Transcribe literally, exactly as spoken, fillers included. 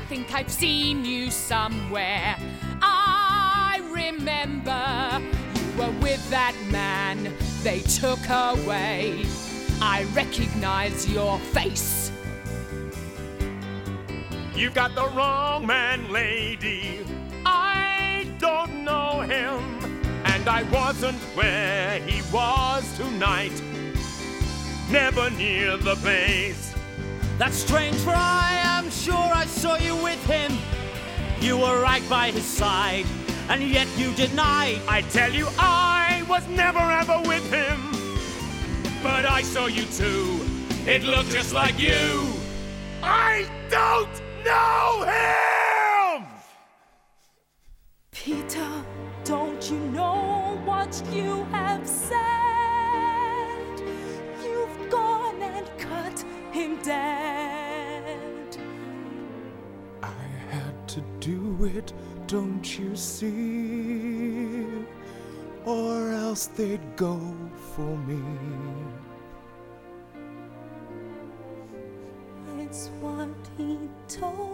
think I've seen you somewhere. I remember you were with that man they took away. I recognize your face. You got the wrong man, lady. I don't know him, and I wasn't where he was tonight. Never near the place. That's strange, for I am sure I saw you with him. You were right by his side, and yet you denied. I tell you, I was never ever with him. But I saw you too. It looked just like you. I don't know him! Peter, don't you know what you have said? You've gone and cut him dead. I had to do it, don't you see? Or else they'd go for me. It's what he told